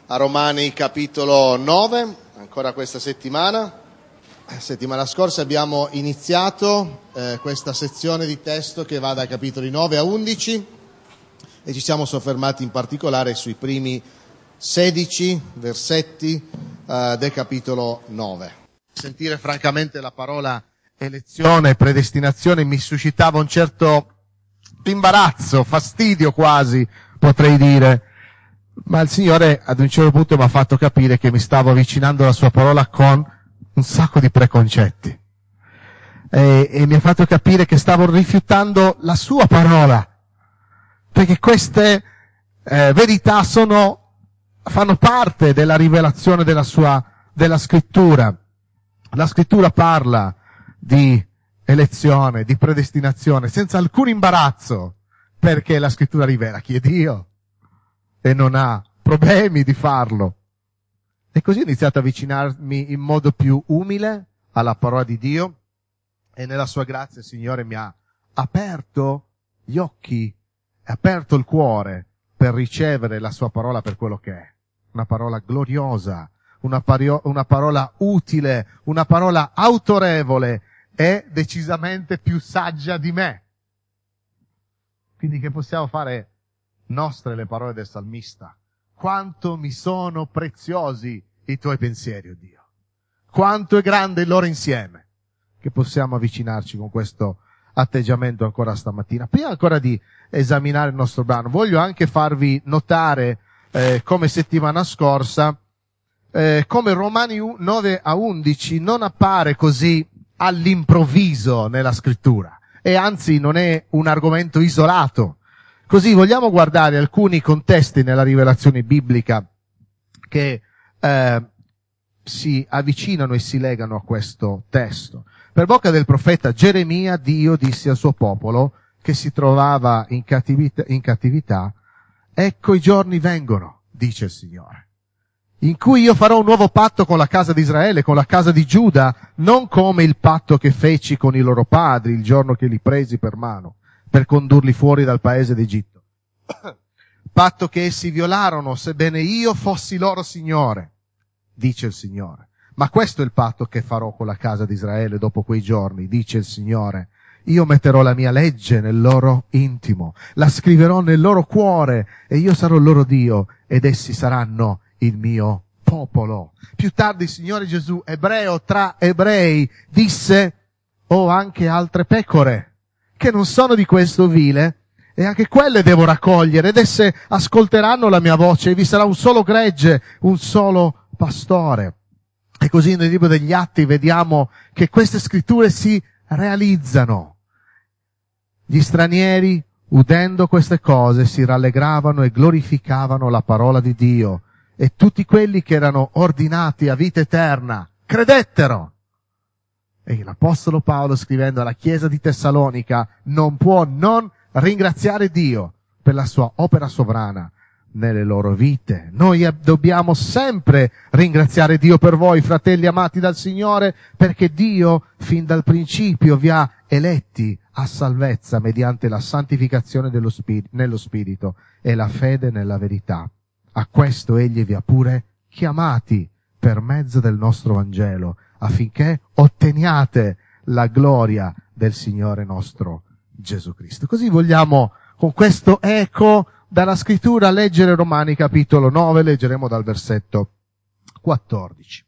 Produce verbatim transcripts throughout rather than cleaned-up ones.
a Romani capitolo nove, ancora questa settimana. Settimana scorsa abbiamo iniziato eh, questa sezione di testo che va dai capitoli nove a undici e ci siamo soffermati in particolare sui primi sedici versetti eh, del capitolo nove. Sentire francamente la parola elezione e predestinazione mi suscitava un certo imbarazzo, fastidio quasi, potrei dire. Ma il Signore ad un certo punto mi ha fatto capire che mi stavo avvicinando alla sua parola con un sacco di preconcetti. E, e mi ha fatto capire che stavo rifiutando la sua parola. Perché queste eh, verità sono, fanno parte della rivelazione della sua, della scrittura. La scrittura parla di elezione, di predestinazione, senza alcun imbarazzo, perché la scrittura rivela chi è Dio. E non ha problemi di farlo. E così ho iniziato a avvicinarmi in modo più umile alla parola di Dio e nella sua grazia il Signore mi ha aperto gli occhi, ha aperto il cuore per ricevere la sua parola per quello che è. Una parola gloriosa, una, pario, una parola utile, una parola autorevole e decisamente più saggia di me. Quindi che possiamo fare nostre le parole del salmista. Quanto mi sono preziosi i tuoi pensieri, oh Dio. Quanto è grande il loro insieme. Che possiamo avvicinarci con questo atteggiamento ancora stamattina. Prima ancora di esaminare il nostro brano, voglio anche farvi notare, eh, come settimana scorsa, eh, come Romani nove a undici non appare così all'improvviso nella scrittura. E anzi non è un argomento isolato. Così vogliamo guardare alcuni contesti nella rivelazione biblica che eh, si avvicinano e si legano a questo testo. Per bocca del profeta Geremia, Dio disse al suo popolo che si trovava in cattività, in cattività, ecco i giorni vengono, dice il Signore, in cui io farò un nuovo patto con la casa di Israele, con la casa di Giuda, non come il patto che feci con i loro padri il giorno che li presi per mano, per condurli fuori dal paese d'Egitto. Patto che essi violarono, sebbene io fossi loro Signore, dice il Signore. Ma questo è il patto che farò con la casa di Israele dopo quei giorni, dice il Signore. Io metterò la mia legge nel loro intimo, la scriverò nel loro cuore, e io sarò il loro Dio, ed essi saranno il mio popolo. Più tardi il Signore Gesù, ebreo tra ebrei, disse, ho anche altre pecore che non sono di questo vile, e anche quelle devo raccogliere, ed esse ascolteranno la mia voce, e vi sarà un solo gregge, un solo pastore. E così nel libro degli Atti vediamo che queste scritture si realizzano. Gli stranieri, udendo queste cose, si rallegravano e glorificavano la parola di Dio, e tutti quelli che erano ordinati a vita eterna credettero. E l'Apostolo Paolo, scrivendo alla Chiesa di Tessalonica, non può non ringraziare Dio per la sua opera sovrana nelle loro vite. Noi dobbiamo sempre ringraziare Dio per voi, fratelli amati dal Signore, perché Dio fin dal principio vi ha eletti a salvezza mediante la santificazione dello spirito, nello Spirito e la fede nella verità. A questo Egli vi ha pure chiamati per mezzo del nostro Vangelo, affinché otteniate la gloria del Signore nostro Gesù Cristo. Così vogliamo, con questo eco dalla scrittura, leggere Romani capitolo nove, leggeremo dal versetto quattordici.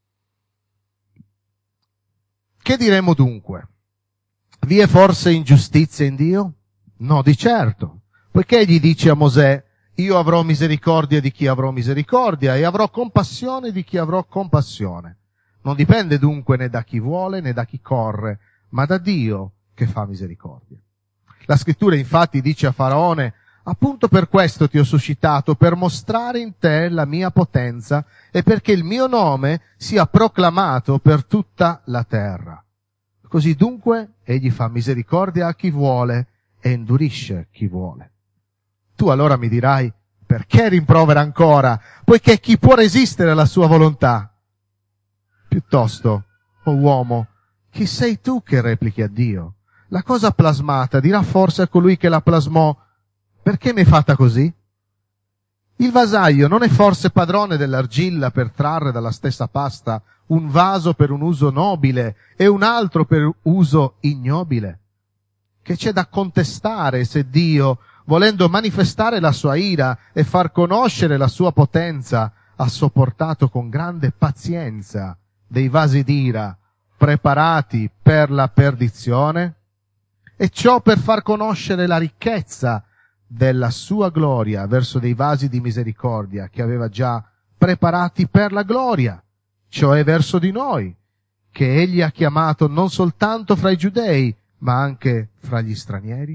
Che diremo dunque? Vi è forse ingiustizia in Dio? No, di certo, poiché egli dice a Mosè, io avrò misericordia di chi avrò misericordia e avrò compassione di chi avrò compassione. Non dipende dunque né da chi vuole né da chi corre, ma da Dio che fa misericordia. La scrittura infatti dice a Faraone, appunto per questo ti ho suscitato, per mostrare in te la mia potenza e perché il mio nome sia proclamato per tutta la terra. Così dunque egli fa misericordia a chi vuole e indurisce chi vuole. Tu allora mi dirai, perché rimprovera ancora? Poiché chi può resistere alla sua volontà? Piuttosto, o uomo, chi sei tu che replichi a Dio? La cosa plasmata dirà forse a colui che la plasmò, perché mi è fatta così? Il vasaio non è forse padrone dell'argilla per trarre dalla stessa pasta un vaso per un uso nobile e un altro per uso ignobile? Che c'è da contestare se Dio, volendo manifestare la sua ira e far conoscere la sua potenza, ha sopportato con grande pazienza dei vasi d'ira preparati per la perdizione? E ciò per far conoscere la ricchezza della sua gloria verso dei vasi di misericordia che aveva già preparati per la gloria, cioè verso di noi, che egli ha chiamato non soltanto fra i giudei, ma anche fra gli stranieri.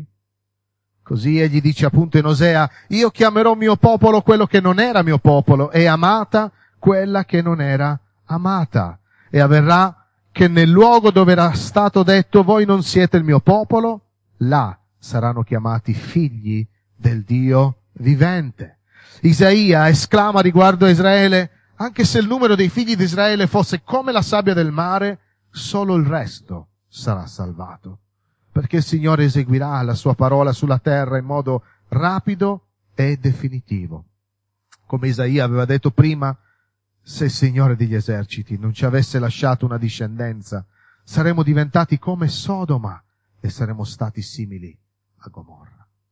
Così egli dice appunto in Osea: io chiamerò mio popolo quello che non era mio popolo, e amata quella che non era amata. E avverrà che nel luogo dove era stato detto voi non siete il mio popolo, là saranno chiamati figli del Dio vivente. Isaia esclama riguardo a Israele: anche se il numero dei figli di Israele fosse come la sabbia del mare, solo il resto sarà salvato, perché il Signore eseguirà la sua parola sulla terra in modo rapido e definitivo. Come Isaia aveva detto prima, se il Signore degli eserciti non ci avesse lasciato una discendenza, saremmo diventati come Sodoma e saremmo stati simili a Gomorra.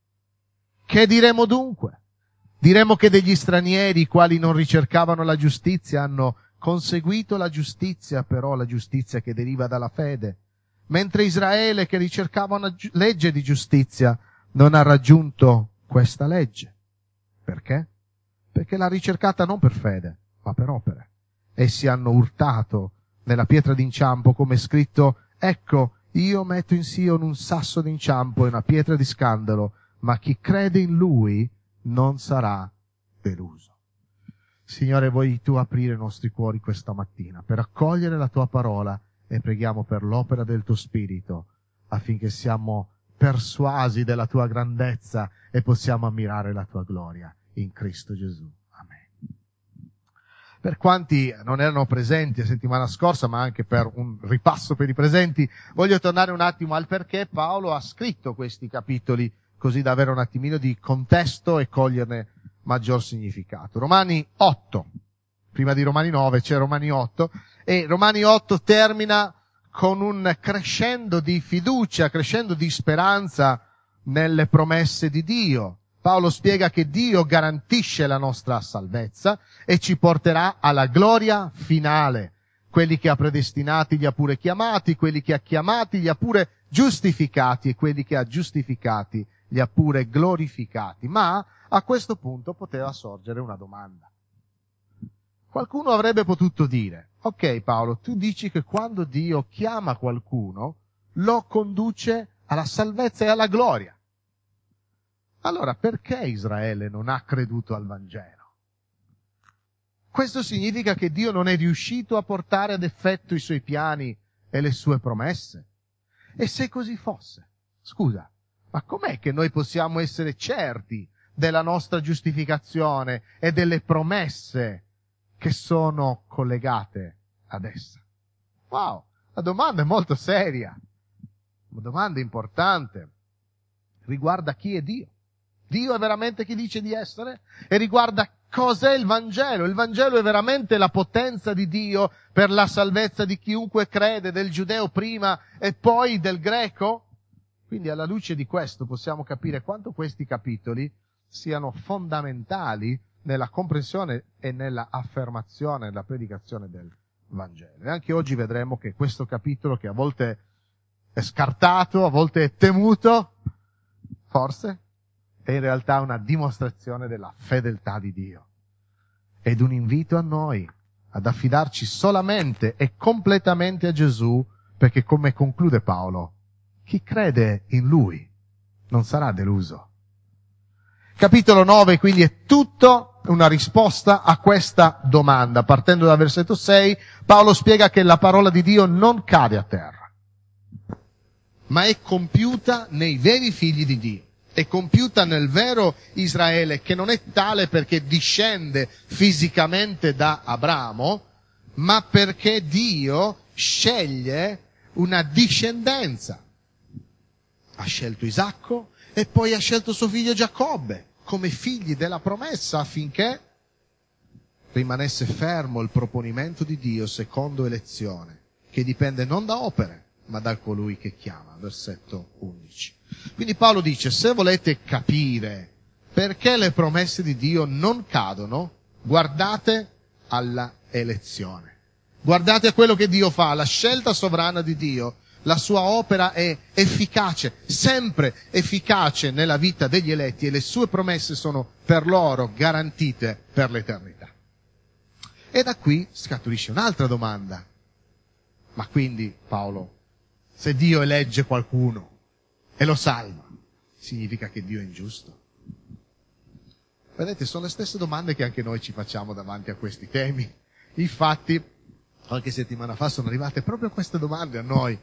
Che diremo dunque? Diremo che degli stranieri, i quali non ricercavano la giustizia, hanno conseguito la giustizia, però la giustizia che deriva dalla fede, mentre Israele, che ricercava una gi- legge di giustizia, non ha raggiunto questa legge. Perché? Perché l'ha ricercata non per fede, ma per opere. Essi hanno urtato nella pietra d'inciampo, come è scritto: ecco, io metto in Sion un sasso d'inciampo e una pietra di scandalo, ma chi crede in Lui non sarà deluso. Signore, vuoi Tu aprire i nostri cuori questa mattina per accogliere la Tua parola, e preghiamo per l'opera del Tuo Spirito, affinché siamo persuasi della Tua grandezza e possiamo ammirare la Tua gloria in Cristo Gesù. Amen. Per quanti non erano presenti la settimana scorsa, ma anche per un ripasso per i presenti, voglio tornare un attimo al perché Paolo ha scritto questi capitoli, così da avere un attimino di contesto e coglierne maggior significato. Romani otto, prima di Romani nove c'è Romani otto, e Romani otto termina con un crescendo di fiducia, crescendo di speranza nelle promesse di Dio. Paolo spiega che Dio garantisce la nostra salvezza e ci porterà alla gloria finale. Quelli che ha predestinati li ha pure chiamati, quelli che ha chiamati li ha pure giustificati, e quelli che ha giustificati li ha pure glorificati. Ma a questo punto poteva sorgere una domanda. Qualcuno avrebbe potuto dire: ok Paolo, tu dici che quando Dio chiama qualcuno lo conduce alla salvezza e alla gloria. Allora perché Israele non ha creduto al Vangelo? Questo significa che Dio non è riuscito a portare ad effetto i suoi piani e le sue promesse? E se così fosse, scusa, ma com'è che noi possiamo essere certi della nostra giustificazione e delle promesse che sono collegate ad essa? Wow, la domanda è molto seria, una domanda importante, riguarda chi è Dio. Dio è veramente chi dice di essere? E riguarda cos'è il Vangelo. Il Vangelo è veramente la potenza di Dio per la salvezza di chiunque crede, del giudeo prima e poi del greco? Quindi alla luce di questo possiamo capire quanto questi capitoli siano fondamentali nella comprensione e nella affermazione, nella predicazione del Vangelo. E anche oggi vedremo che questo capitolo, che a volte è scartato, a volte è temuto, forse, è in realtà una dimostrazione della fedeltà di Dio ed un invito a noi ad affidarci solamente e completamente a Gesù, perché, come conclude Paolo, chi crede in Lui non sarà deluso. Capitolo nove quindi è tutto una risposta a questa domanda. Partendo dal versetto sei, Paolo spiega che la parola di Dio non cade a terra, ma è compiuta nei veri figli di Dio. È compiuta nel vero Israele, che non è tale perché discende fisicamente da Abramo, ma perché Dio sceglie una discendenza. Ha scelto Isacco e poi ha scelto suo figlio Giacobbe come figli della promessa, affinché rimanesse fermo il proponimento di Dio secondo elezione, che dipende non da opere, ma da colui che chiama. Versetto undici. Quindi Paolo dice, se volete capire perché le promesse di Dio non cadono, guardate alla elezione. Guardate a quello che Dio fa, la scelta sovrana di Dio. La sua opera è efficace, sempre efficace nella vita degli eletti, e le sue promesse sono per loro garantite per l'eternità. E da qui scaturisce un'altra domanda. Ma quindi, Paolo, se Dio elegge qualcuno e lo salva, significa che Dio è ingiusto? Vedete, sono le stesse domande che anche noi ci facciamo davanti a questi temi. Infatti, qualche settimana fa sono arrivate proprio queste domande a noi.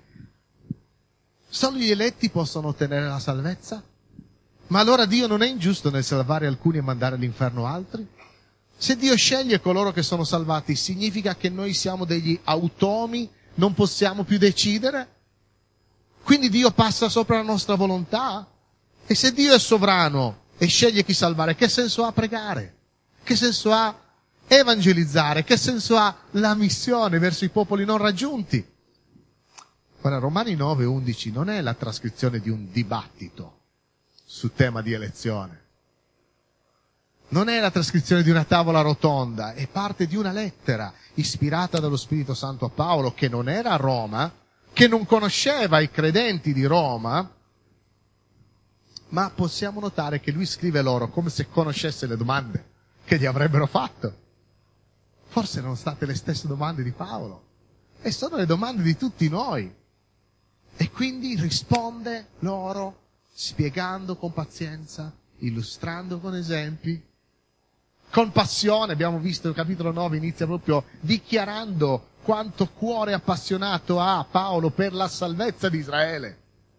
Solo gli eletti possono ottenere la salvezza? Ma allora Dio non è ingiusto nel salvare alcuni e mandare all'inferno altri? Se Dio sceglie coloro che sono salvati, significa che noi siamo degli automi, non possiamo più decidere? Quindi Dio passa sopra la nostra volontà? E se Dio è sovrano e sceglie chi salvare, che senso ha pregare? Che senso ha evangelizzare? Che senso ha la missione verso i popoli non raggiunti? Ora, Romani nove undici non è la trascrizione di un dibattito su tema di elezione. Non è la trascrizione di una tavola rotonda, è parte di una lettera ispirata dallo Spirito Santo a Paolo, che non era a Roma, che non conosceva i credenti di Roma, ma possiamo notare che lui scrive loro come se conoscesse le domande che gli avrebbero fatto. Forse erano state le stesse domande di Paolo, e sono le domande di tutti noi. E quindi risponde loro spiegando con pazienza, illustrando con esempi, con passione. Abbiamo visto il capitolo nove inizia proprio dichiarando quanto cuore appassionato ha Paolo per la salvezza di Israele.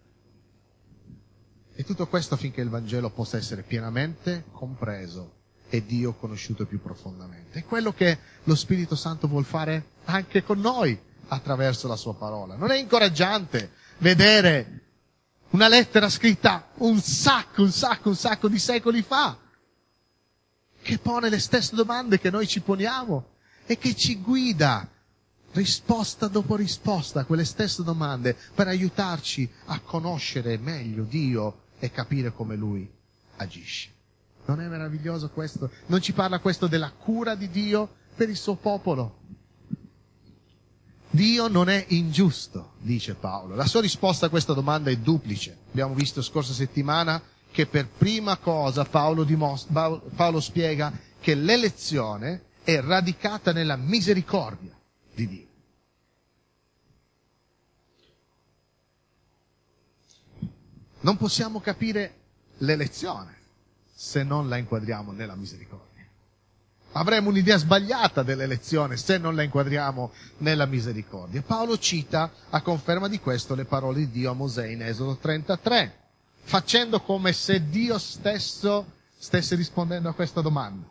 E tutto questo affinché il Vangelo possa essere pienamente compreso e Dio conosciuto più profondamente. È quello che lo Spirito Santo vuol fare anche con noi attraverso la sua parola. Non è incoraggiante vedere una lettera scritta un sacco, un sacco, un sacco di secoli fa, che pone le stesse domande che noi ci poniamo e che ci guida risposta dopo risposta a quelle stesse domande per aiutarci a conoscere meglio Dio e capire come Lui agisce. Non è meraviglioso questo? Non ci parla questo della cura di Dio per il suo popolo? Dio non è ingiusto, dice Paolo. La sua risposta a questa domanda è duplice. Abbiamo visto scorsa settimana che per prima cosa Paolo, dimostra, Paolo spiega che l'elezione è radicata nella misericordia di Dio. Non possiamo capire l'elezione se non la inquadriamo nella misericordia. Avremo un'idea sbagliata dell'elezione se non la inquadriamo nella misericordia. Paolo cita a conferma di questo le parole di Dio a Mosè in Esodo trentatré, facendo come se Dio stesso stesse rispondendo a questa domanda.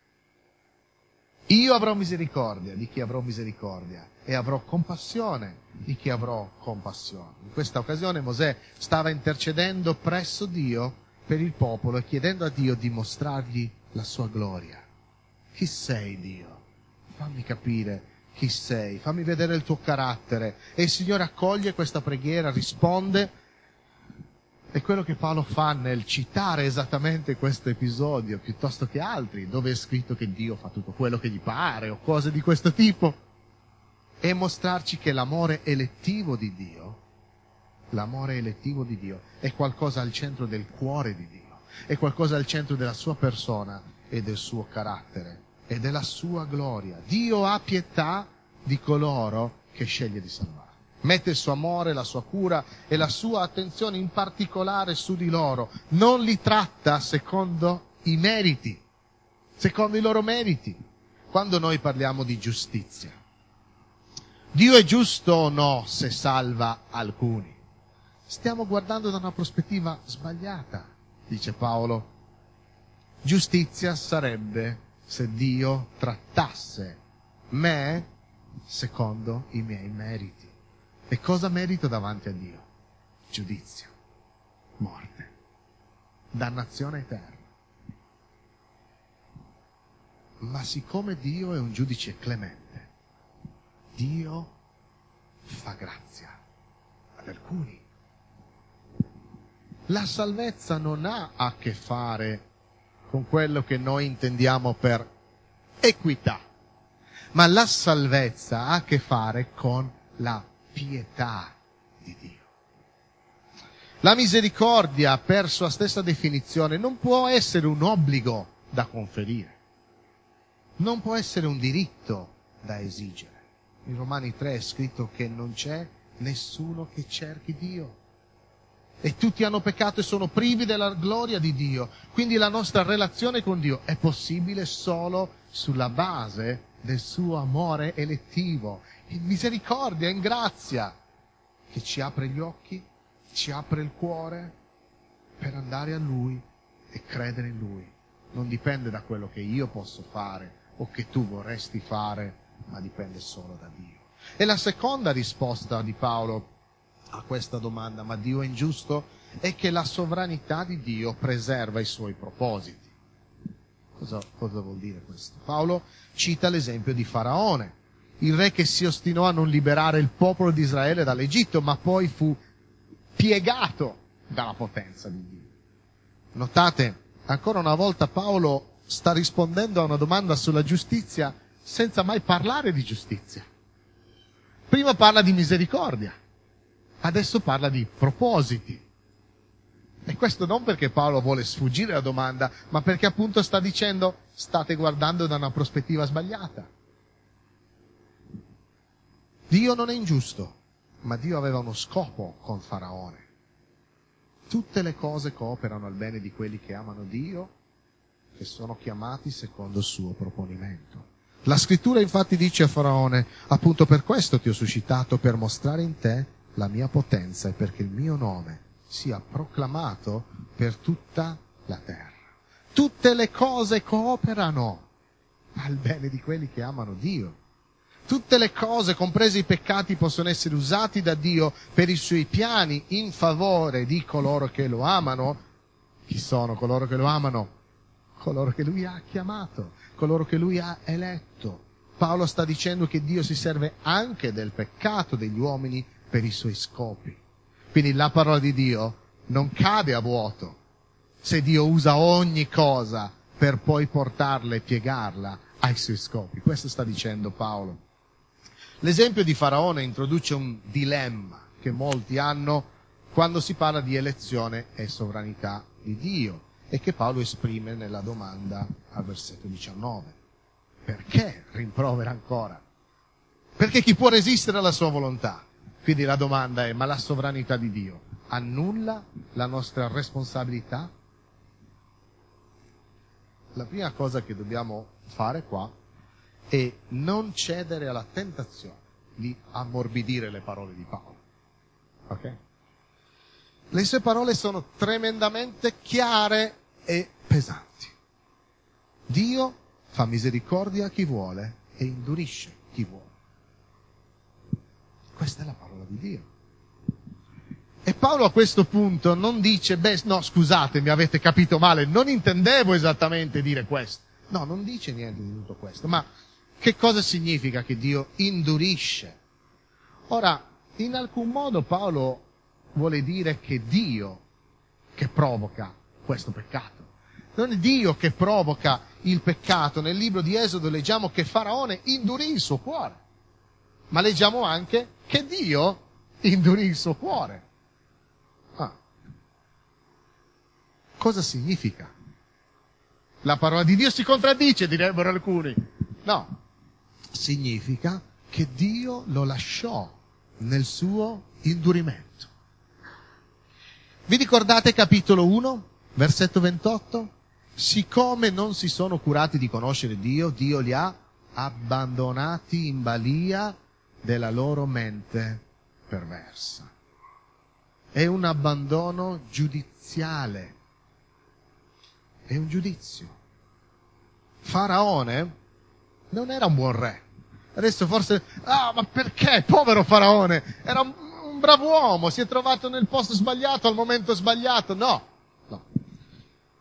Io avrò misericordia di chi avrò misericordia e avrò compassione di chi avrò compassione. In questa occasione Mosè stava intercedendo presso Dio per il popolo e chiedendo a Dio di mostrargli la sua gloria. Chi sei, Dio? Fammi capire chi sei, fammi vedere il tuo carattere. E il Signore accoglie questa preghiera, risponde. E quello che Paolo fa nel citare esattamente questo episodio, piuttosto che altri, dove è scritto che Dio fa tutto quello che gli pare o cose di questo tipo, è mostrarci che l'amore elettivo di Dio, l'amore elettivo di Dio è qualcosa al centro del cuore di Dio, è qualcosa al centro della sua persona e del suo carattere e della sua gloria. Dio ha pietà di coloro che sceglie di salvare. Mette il suo amore, la sua cura e la sua attenzione in particolare su di loro. Non li tratta secondo i meriti, secondo i loro meriti. Quando noi parliamo di giustizia, Dio è giusto o no se salva alcuni? Stiamo guardando da una prospettiva sbagliata, dice Paolo. Giustizia sarebbe se Dio trattasse me secondo i miei meriti. E cosa merito davanti a Dio? Giudizio, morte, dannazione eterna. Ma siccome Dio è un giudice clemente, Dio fa grazia ad alcuni. La salvezza non ha a che fare con quello che noi intendiamo per equità, ma la salvezza ha a che fare con la pietà di Dio. La misericordia, per sua stessa definizione, non può essere un obbligo da conferire, non può essere un diritto da esigere. In Romani tre è scritto che non c'è nessuno che cerchi Dio. E tutti hanno peccato e sono privi della gloria di Dio. Quindi la nostra relazione con Dio è possibile solo sulla base del suo amore elettivo, in misericordia, in grazia, che ci apre gli occhi, ci apre il cuore per andare a Lui e credere in Lui. Non dipende da quello che io posso fare o che tu vorresti fare, ma dipende solo da Dio. E la seconda risposta di Paolo a questa domanda, ma Dio è ingiusto, è che la sovranità di Dio preserva i suoi propositi. Cosa, cosa vuol dire questo? Paolo cita l'esempio di Faraone, il re che si ostinò a non liberare il popolo di Israele dall'Egitto, ma poi fu piegato dalla potenza di Dio. Notate, ancora una volta Paolo sta rispondendo a una domanda sulla giustizia senza mai parlare di giustizia. Prima parla di misericordia, adesso parla di propositi. E questo non perché Paolo vuole sfuggire alla domanda, ma perché appunto sta dicendo: state guardando da una prospettiva sbagliata. Dio non è ingiusto, ma Dio aveva uno scopo con Faraone. Tutte le cose cooperano al bene di quelli che amano Dio, che sono chiamati secondo il suo proponimento. La scrittura infatti dice a Faraone: appunto per questo ti ho suscitato, per mostrare in te la mia potenza e perché il mio nome sia proclamato per tutta la terra. Tutte le cose cooperano al bene di quelli che amano Dio. Tutte le cose, compresi i peccati, possono essere usati da Dio per i suoi piani in favore di coloro che lo amano. Chi sono coloro che lo amano? Coloro che Lui ha chiamato, coloro che Lui ha eletto. Paolo sta dicendo che Dio si serve anche del peccato degli uomini per i suoi scopi. Quindi la parola di Dio non cade a vuoto se Dio usa ogni cosa per poi portarla e piegarla ai suoi scopi. Questo sta dicendo Paolo. L'esempio di Faraone introduce un dilemma che molti hanno quando si parla di elezione e sovranità di Dio e che Paolo esprime nella domanda al versetto diciannove. Perché rimprovera ancora? Perché chi può resistere alla sua volontà? Quindi la domanda è: ma la sovranità di Dio annulla la nostra responsabilità? La prima cosa che dobbiamo fare qua è non cedere alla tentazione di ammorbidire le parole di Paolo. Ok? Le sue parole sono tremendamente chiare e pesanti. Dio fa misericordia a chi vuole e indurisce chi vuole. Questa è la parola di Dio. E Paolo a questo punto non dice: beh, no, scusate, mi avete capito male, non intendevo esattamente dire questo. No, non dice niente di tutto questo. Ma che cosa significa che Dio indurisce? Ora, in alcun modo Paolo vuole dire che Dio che provoca questo peccato. Non è Dio che provoca il peccato. Nel libro di Esodo leggiamo che Faraone indurì il suo cuore. Ma leggiamo anche che Dio indurì il suo cuore. Ah. Cosa significa? La parola di Dio si contraddice, direbbero alcuni. No, significa che Dio lo lasciò nel suo indurimento. Vi ricordate capitolo uno, versetto ventotto? Siccome non si sono curati di conoscere Dio, Dio li ha abbandonati in balia della loro mente perversa. È un abbandono giudiziale. È un giudizio. Faraone non era un buon re. Adesso forse, ah, ma perché? Povero Faraone! Era un, un bravo uomo, si è trovato nel posto sbagliato al momento sbagliato. No, no.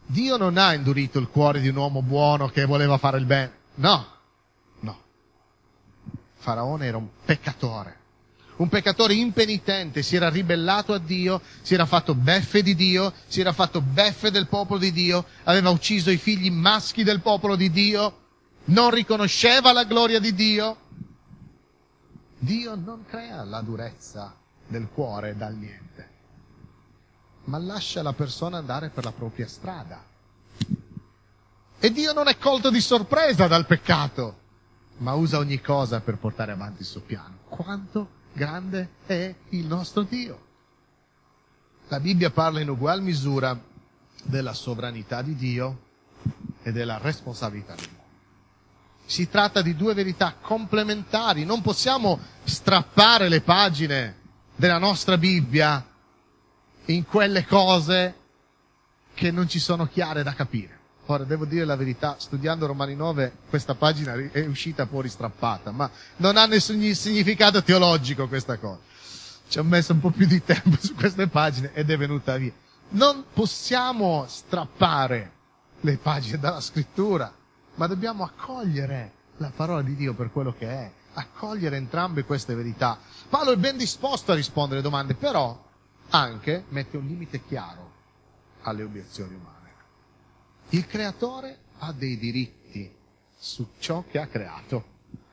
Dio non ha indurito il cuore di un uomo buono che voleva fare il bene. No, no. Faraone era un peccatore. Un peccatore impenitente, si era ribellato a Dio, si era fatto beffe di Dio, si era fatto beffe del popolo di Dio, aveva ucciso i figli maschi del popolo di Dio, non riconosceva la gloria di Dio. Dio non crea la durezza del cuore dal niente, ma lascia la persona andare per la propria strada. E Dio non è colto di sorpresa dal peccato, ma usa ogni cosa per portare avanti il suo piano. Quanto grande è il nostro Dio! La Bibbia parla in ugual misura della sovranità di Dio e della responsabilità dell'uomo. Si tratta di due verità complementari. Non possiamo strappare le pagine della nostra Bibbia in quelle cose che non ci sono chiare da capire. Ora, devo dire la verità, studiando Romani nove, questa pagina è uscita fuori strappata, ma non ha nessun significato teologico questa cosa. Ci ho messo un po' più di tempo su queste pagine ed è venuta via. Non possiamo strappare le pagine dalla scrittura, ma dobbiamo accogliere la parola di Dio per quello che è, accogliere entrambe queste verità. Paolo è ben disposto a rispondere alle domande, però anche mette un limite chiaro alle obiezioni umane. Il creatore ha dei diritti su ciò che ha creato.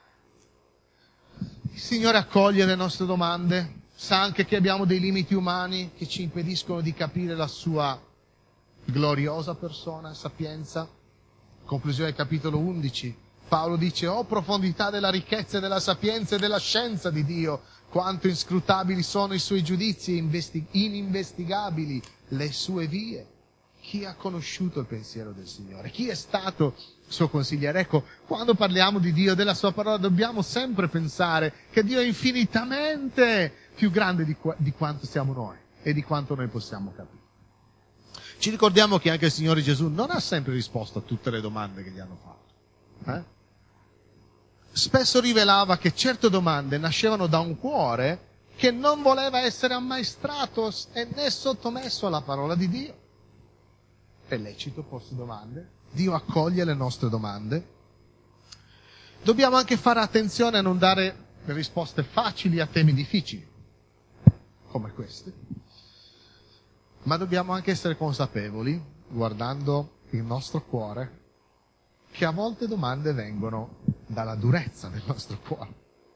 Il Signore accoglie le nostre domande, sa anche che abbiamo dei limiti umani che ci impediscono di capire la sua gloriosa persona, sapienza. Conclusione del capitolo undici. Paolo dice: «Oh profondità della ricchezza e della sapienza e della scienza di Dio, quanto inscrutabili sono i suoi giudizi e ininvestigabili le sue vie. Chi ha conosciuto il pensiero del Signore? Chi è stato suo consigliere?» Ecco, quando parliamo di Dio, della sua parola, dobbiamo sempre pensare che Dio è infinitamente più grande di, qu- di quanto siamo noi e di quanto noi possiamo capire. Ci ricordiamo che anche il Signore Gesù non ha sempre risposto a tutte le domande che gli hanno fatto. Eh? Spesso rivelava che certe domande nascevano da un cuore che non voleva essere ammaestrato e né sottomesso alla parola di Dio. È lecito porsi domande, Dio accoglie le nostre domande. Dobbiamo anche fare attenzione a non dare risposte facili a temi difficili, come questi, ma dobbiamo anche essere consapevoli, guardando il nostro cuore, che a volte domande vengono dalla durezza del nostro cuore.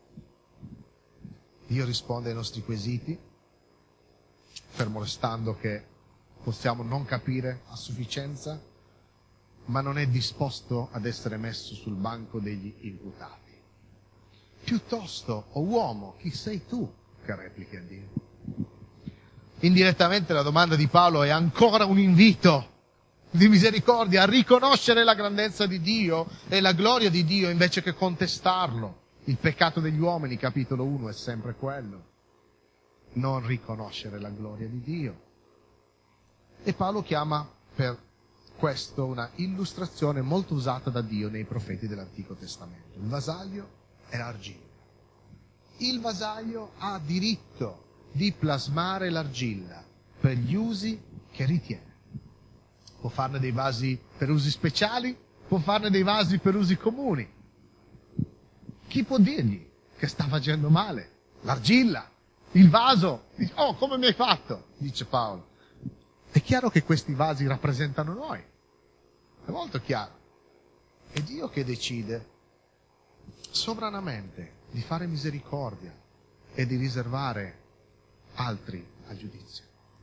Dio risponde ai nostri quesiti, fermo restando che possiamo non capire a sufficienza, ma non è disposto ad essere messo sul banco degli imputati. Piuttosto, o uomo, chi sei tu che replichi a Dio? Indirettamente la domanda di Paolo è ancora un invito di misericordia a riconoscere la grandezza di Dio e la gloria di Dio invece che contestarlo. Il peccato degli uomini, capitolo uno, è sempre quello: non riconoscere la gloria di Dio. E Paolo chiama per questo una illustrazione molto usata da Dio nei profeti dell'Antico Testamento: il vasaglio e l'argilla. Il vasaglio ha diritto di plasmare l'argilla per gli usi che ritiene. Può farne dei vasi per usi speciali, può farne dei vasi per usi comuni. Chi può dirgli che sta facendo male? L'argilla, il vaso. Oh, come mi hai fatto? Dice Paolo. È chiaro che questi vasi rappresentano noi. È molto chiaro. È Dio che decide sovranamente di fare misericordia e di riservare altri al giudizio.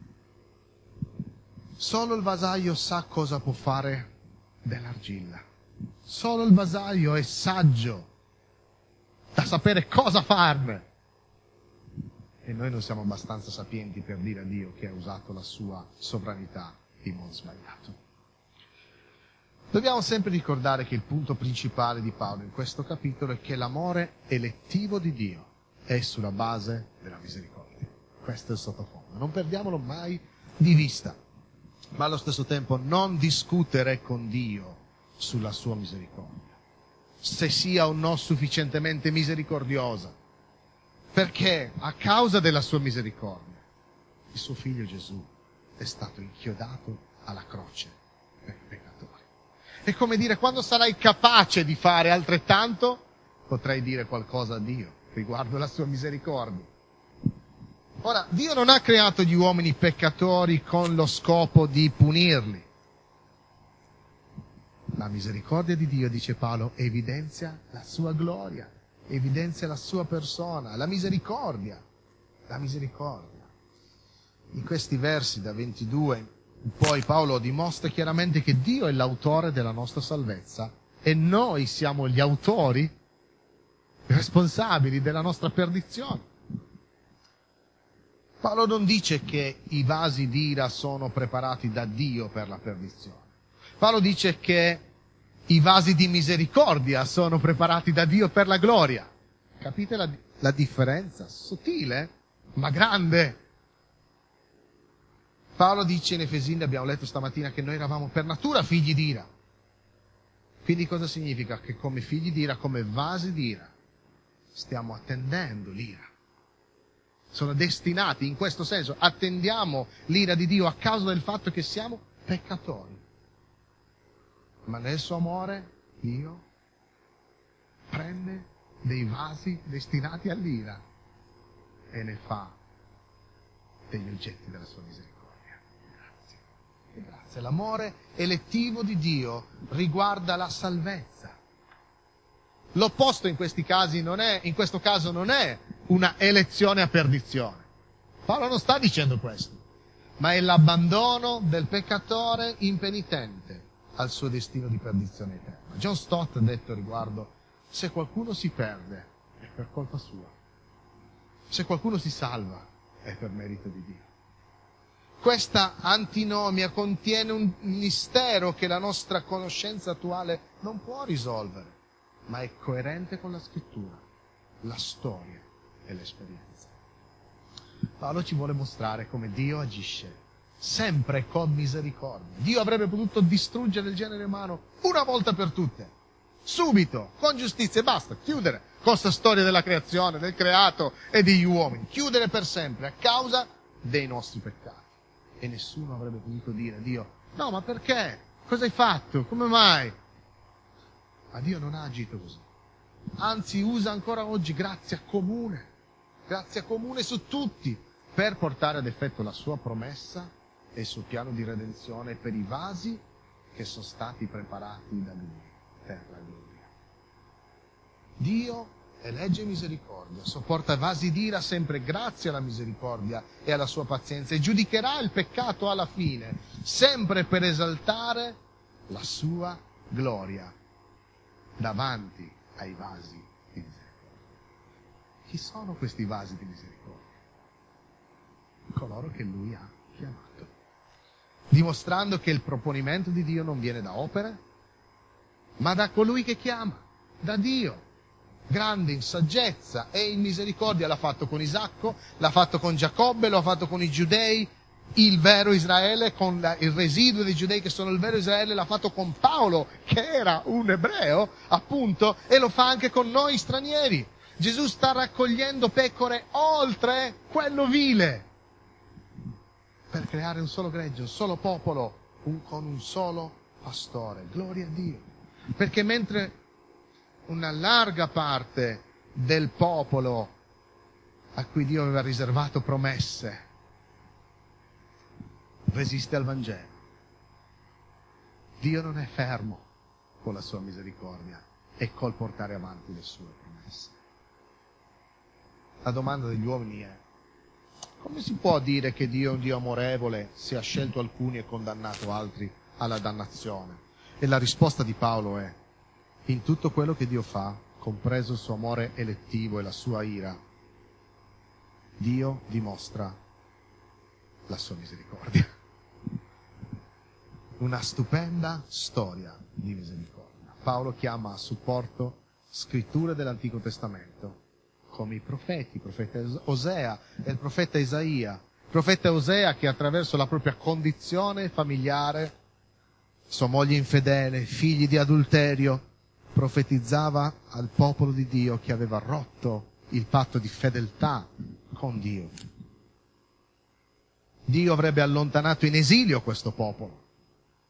Solo il vasaglio sa cosa può fare dell'argilla. Solo il vasaglio è saggio da sapere cosa farne. E noi non siamo abbastanza sapienti per dire a Dio che ha usato la sua sovranità in modo sbagliato. Dobbiamo sempre ricordare che il punto principale di Paolo in questo capitolo è che l'amore elettivo di Dio è sulla base della misericordia. Questo è il sottofondo. Non perdiamolo mai di vista. Ma allo stesso tempo non discutere con Dio sulla sua misericordia, se sia o no sufficientemente misericordiosa, perché a causa della sua misericordia il suo figlio Gesù è stato inchiodato alla croce ai peccatori. È come dire, quando sarai capace di fare altrettanto, potrai dire qualcosa a Dio riguardo la sua misericordia. Ora, Dio non ha creato gli uomini peccatori con lo scopo di punirli. La misericordia di Dio, dice Paolo, evidenzia la sua gloria, evidenzia la sua persona, la misericordia, la misericordia. In questi versi da ventidue poi Paolo dimostra chiaramente che Dio è l'autore della nostra salvezza e noi siamo gli autori responsabili della nostra perdizione. Paolo non dice che i vasi d'ira sono preparati da Dio per la perdizione. Paolo dice che i vasi di misericordia sono preparati da Dio per la gloria. Capite la, la differenza? Sottile, ma grande. Paolo dice in Efesini, abbiamo letto stamattina, che noi eravamo per natura figli d'ira. Quindi cosa significa? Che come figli d'ira, come vasi d'ira, stiamo attendendo l'ira. Sono destinati in questo senso, attendiamo l'ira di Dio a causa del fatto che siamo peccatori. Ma nel suo amore Dio prende dei vasi destinati all'ira e ne fa degli oggetti della sua misericordia. Grazie. E grazie. L'amore elettivo di Dio riguarda la salvezza. L'opposto in questi casi non è, in questo caso non è una elezione a perdizione. Paolo non sta dicendo questo, ma è l'abbandono del peccatore impenitente al suo destino di perdizione eterna. John Stott ha detto riguardo, se qualcuno si perde è per colpa sua, se qualcuno si salva è per merito di Dio. Questa antinomia contiene un mistero che la nostra conoscenza attuale non può risolvere, ma è coerente con la scrittura, la storia e l'esperienza. Paolo ci vuole mostrare come Dio agisce sempre con misericordia. Dio avrebbe potuto distruggere il genere umano una volta per tutte, subito, con giustizia e basta, chiudere con questa storia della creazione, del creato e degli uomini, chiudere per sempre a causa dei nostri peccati. E nessuno avrebbe potuto dire a Dio, no, ma perché? Cosa hai fatto? Come mai? Ma Dio non ha agito così. Anzi, usa ancora oggi grazia comune, grazia comune su tutti, per portare ad effetto la sua promessa e il suo piano di redenzione per i vasi che sono stati preparati da Lui per la gloria. Dio è legge e misericordia, sopporta vasi d'ira sempre grazie alla misericordia e alla sua pazienza e giudicherà il peccato alla fine, sempre per esaltare la sua gloria davanti ai vasi di misericordia. Chi sono questi vasi di misericordia? Coloro che Lui ha chiamato, dimostrando che il proponimento di Dio non viene da opere, ma da colui che chiama, da Dio. Grande in saggezza e in misericordia l'ha fatto con Isacco, l'ha fatto con Giacobbe, lo ha fatto con i giudei, il vero Israele, con la, il residuo dei giudei che sono il vero Israele, l'ha fatto con Paolo, che era un ebreo, appunto, e lo fa anche con noi stranieri. Gesù sta raccogliendo pecore oltre quello vile, per creare un solo gregge, un solo popolo, un, con un solo pastore. Gloria a Dio. Perché mentre una larga parte del popolo a cui Dio aveva riservato promesse resiste al Vangelo, Dio non è fermo con la sua misericordia e col portare avanti le sue promesse. La domanda degli uomini è: come si può dire che Dio è un Dio amorevole se ha scelto alcuni e condannato altri alla dannazione? E la risposta di Paolo è: in tutto quello che Dio fa, compreso il suo amore elettivo e la sua ira, Dio dimostra la sua misericordia. Una stupenda storia di misericordia. Paolo chiama a supporto scritture dell'Antico Testamento come i profeti, il profeta Osea e il profeta Isaia. Il profeta Osea che attraverso la propria condizione familiare, sua moglie infedele, figli di adulterio, profetizzava al popolo di Dio che aveva rotto il patto di fedeltà con Dio. Dio avrebbe allontanato in esilio questo popolo,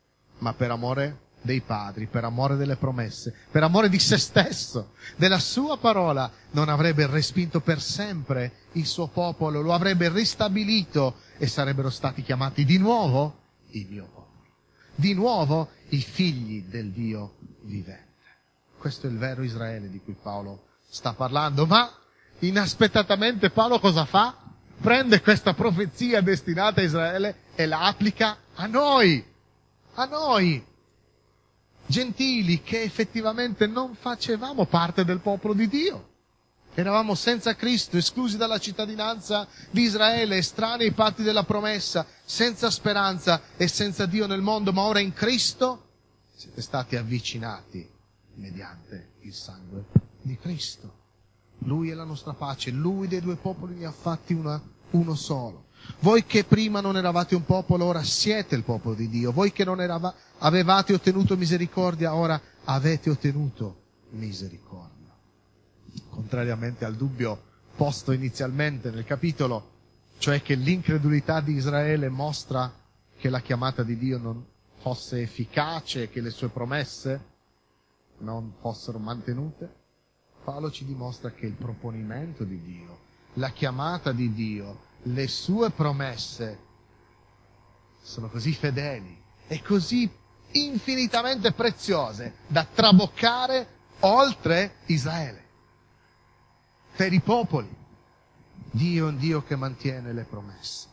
ma per amore dei padri, per amore delle promesse, per amore di se stesso, della sua parola, non avrebbe respinto per sempre il suo popolo, lo avrebbe ristabilito e sarebbero stati chiamati di nuovo il mio popolo, di nuovo i figli del Dio vivente. Questo è il vero Israele di cui Paolo sta parlando, ma inaspettatamente Paolo cosa fa? Prende questa profezia destinata a Israele e la applica a noi, a noi, gentili che effettivamente non facevamo parte del popolo di Dio. Eravamo senza Cristo, esclusi dalla cittadinanza di Israele, estranei ai patti della promessa, senza speranza e senza Dio nel mondo, ma ora in Cristo siete stati avvicinati mediante il sangue di Cristo. Lui è la nostra pace, Lui dei due popoli ne ha fatti una, uno solo. Voi che prima non eravate un popolo, ora siete il popolo di Dio. Voi che non erava, avevate ottenuto misericordia, ora avete ottenuto misericordia. Contrariamente al dubbio posto inizialmente nel capitolo, cioè che l'incredulità di Israele mostra che la chiamata di Dio non fosse efficace, che le sue promesse non fossero mantenute, Paolo ci dimostra che il proponimento di Dio, la chiamata di Dio, le sue promesse sono così fedeli e così infinitamente preziose da traboccare oltre Israele. Per i popoli, Dio è un Dio che mantiene le promesse.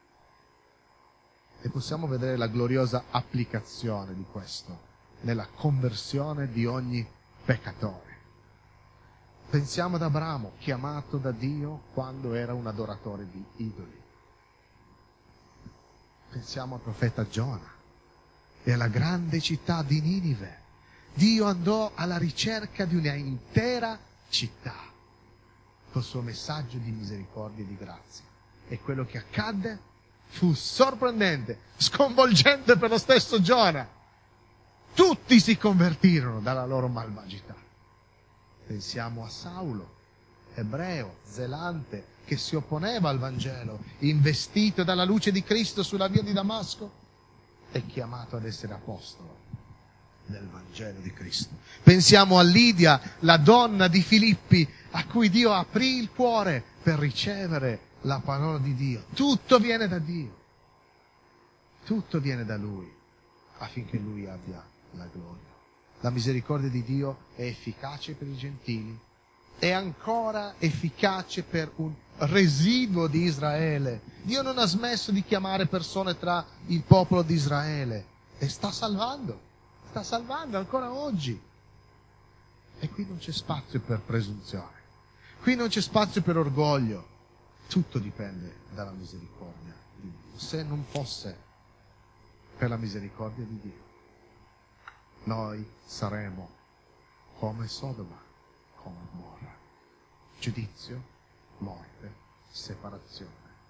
E possiamo vedere la gloriosa applicazione di questo nella conversione di ogni peccatore. Pensiamo ad Abramo, chiamato da Dio quando era un adoratore di idoli. Pensiamo al profeta Giona e alla grande città di Ninive. Dio andò alla ricerca di una intera città col suo messaggio di misericordia e di grazia. E quello che accadde fu sorprendente, sconvolgente per lo stesso Giona. Tutti si convertirono dalla loro malvagità. Pensiamo a Saulo, ebreo, zelante, che si opponeva al Vangelo, investito dalla luce di Cristo sulla via di Damasco e chiamato ad essere apostolo del Vangelo di Cristo. Pensiamo a Lidia, la donna di Filippi, a cui Dio aprì il cuore per ricevere la parola di Dio. Tutto viene da Dio, tutto viene da Lui, affinché Lui abbia la gloria. La misericordia di Dio è efficace per i gentili, è ancora efficace per un residuo di Israele. Dio non ha smesso di chiamare persone tra il popolo di Israele e sta salvando, sta salvando ancora oggi. E qui non c'è spazio per presunzione, qui non c'è spazio per orgoglio, tutto dipende dalla misericordia di Dio. Se non fosse per la misericordia di Dio, noi saremo come Sodoma, come Gomorra. Giudizio, morte, separazione.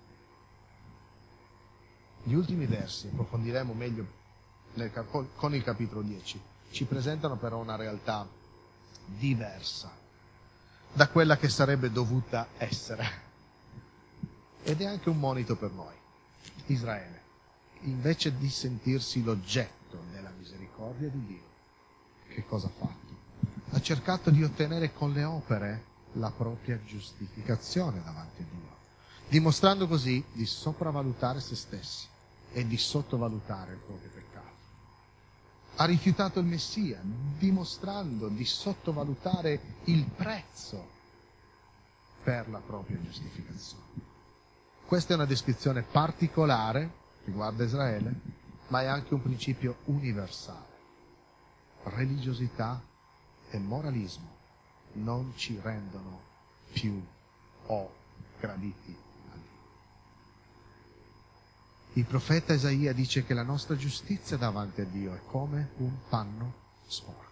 Gli ultimi versi, approfondiremo meglio nel, con il capitolo dieci, ci presentano però una realtà diversa da quella che sarebbe dovuta essere. Ed è anche un monito per noi. Israele, invece di sentirsi l'oggetto della misericordia di Dio, che cosa ha fatto? Ha cercato di ottenere con le opere la propria giustificazione davanti a Dio, dimostrando così di sopravvalutare se stessi e di sottovalutare il proprio peccato. Ha rifiutato il Messia, dimostrando di sottovalutare il prezzo per la propria giustificazione. Questa è una descrizione particolare riguarda Israele, ma è anche un principio universale. Religiosità e moralismo non ci rendono più o graditi a Dio. Il profeta Isaia dice che la nostra giustizia davanti a Dio è come un panno sporco.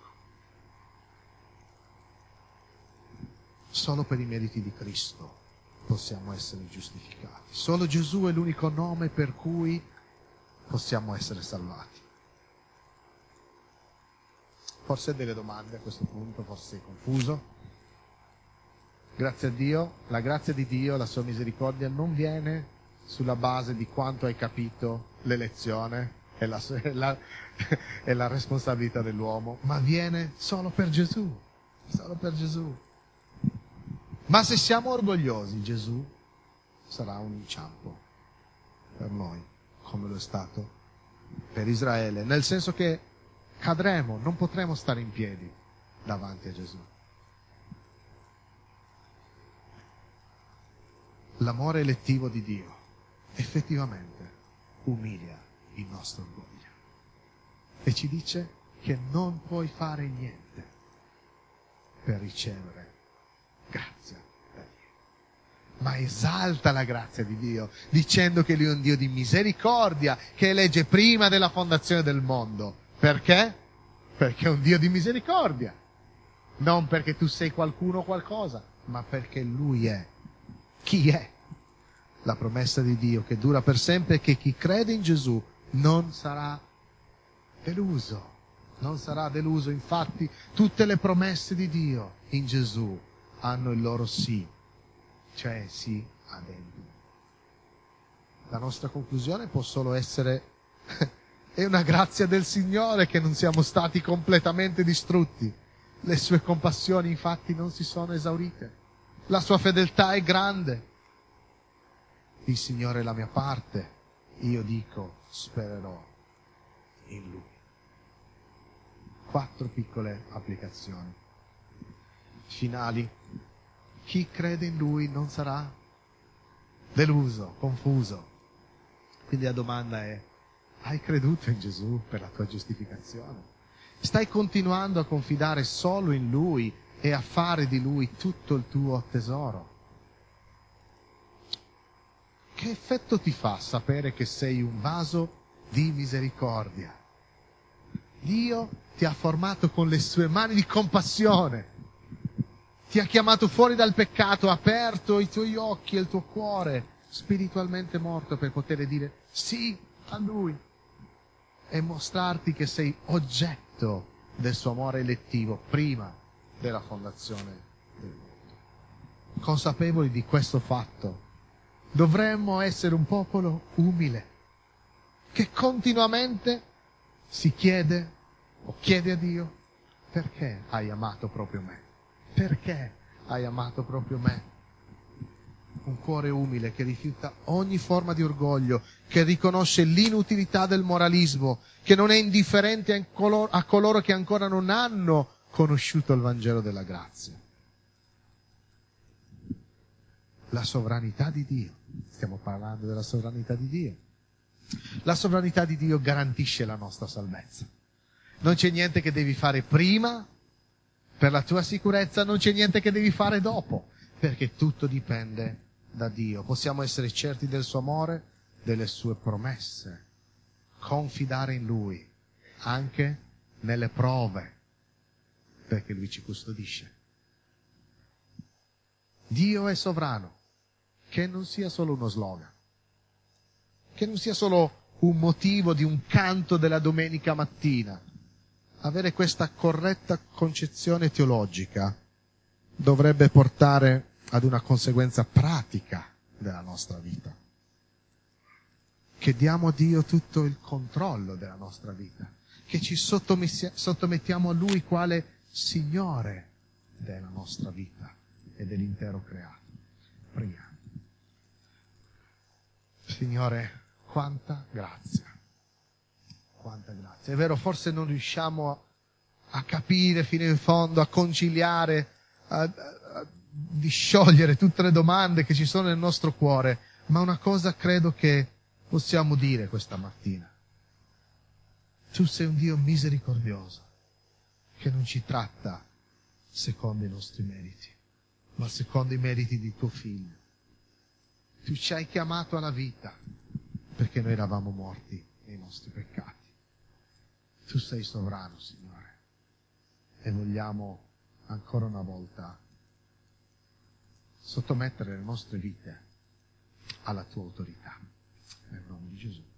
Solo per i meriti di Cristo possiamo essere giustificati. Solo Gesù è l'unico nome per cui possiamo essere salvati. Forse hai delle domande a questo punto, forse sei confuso. Grazie a Dio, la grazia di Dio, la sua misericordia non viene sulla base di quanto hai capito l'elezione è la, è la, è la responsabilità dell'uomo, ma avviene solo per Gesù, solo per Gesù. Ma se siamo orgogliosi, Gesù sarà un inciampo per noi, come lo è stato per Israele, nel senso che cadremo, non potremo stare in piedi davanti a Gesù. L'amore elettivo di Dio effettivamente umilia il nostro orgoglio e ci dice che non puoi fare niente per ricevere grazia da Dio, ma esalta la grazia di Dio dicendo che Lui è un Dio di misericordia che elegge prima della fondazione del mondo. Perché? Perché è un Dio di misericordia, non perché tu sei qualcuno o qualcosa, ma perché Lui è. Chi è? La promessa di Dio che dura per sempre e che chi crede in Gesù non sarà deluso. Non sarà deluso. Infatti tutte le promesse di Dio in Gesù hanno il loro sì, cioè sì ad Egli. La nostra conclusione può solo essere è una grazia del Signore che non siamo stati completamente distrutti. Le sue compassioni infatti non si sono esaurite. La sua fedeltà è grande. Il Signore è la mia parte. Io dico, spererò in Lui. Quattro piccole applicazioni finali. Chi crede in Lui non sarà deluso, confuso. Quindi la domanda è: hai creduto in Gesù per la tua giustificazione? Stai continuando a confidare solo in Lui e a fare di Lui tutto il tuo tesoro? Che effetto ti fa sapere che sei un vaso di misericordia? Dio ti ha formato con le sue mani di compassione, ti ha chiamato fuori dal peccato, ha aperto i tuoi occhi e il tuo cuore spiritualmente morto per poter dire sì a Lui e mostrarti che sei oggetto del suo amore elettivo prima della fondazione del mondo. Consapevoli di questo fatto, dovremmo essere un popolo umile, che continuamente si chiede o chiede a Dio: perché hai amato proprio me? Perché hai amato proprio me? Un cuore umile che rifiuta ogni forma di orgoglio, che riconosce l'inutilità del moralismo, che non è indifferente a coloro, a coloro che ancora non hanno conosciuto il Vangelo della grazia. La sovranità di Dio. Stiamo parlando della sovranità di Dio. La sovranità di Dio garantisce la nostra salvezza. Non c'è niente che devi fare prima per la tua sicurezza, non c'è niente che devi fare dopo, perché tutto dipende da Dio. Possiamo essere certi del suo amore, delle sue promesse, confidare in Lui anche nelle prove, perché Lui ci custodisce. Dio è sovrano. Che non sia solo uno slogan, che non sia solo un motivo di un canto della domenica mattina. Avere questa corretta concezione teologica dovrebbe portare ad una conseguenza pratica della nostra vita. Che diamo a Dio tutto il controllo della nostra vita, che ci sottomettiamo a Lui quale Signore della nostra vita e dell'intero creato. Preghiamo. Signore, quanta grazia, quanta grazia. È vero, forse non riusciamo a, a capire fino in fondo, a conciliare, a, a, a disciogliere tutte le domande che ci sono nel nostro cuore, ma una cosa credo che possiamo dire questa mattina. Tu sei un Dio misericordioso, che non ci tratta secondo i nostri meriti, ma secondo i meriti di tuo Figlio. Tu ci hai chiamato alla vita perché noi eravamo morti nei nostri peccati. Tu sei sovrano, Signore, e vogliamo ancora una volta sottomettere le nostre vite alla tua autorità. Nel nome di Gesù.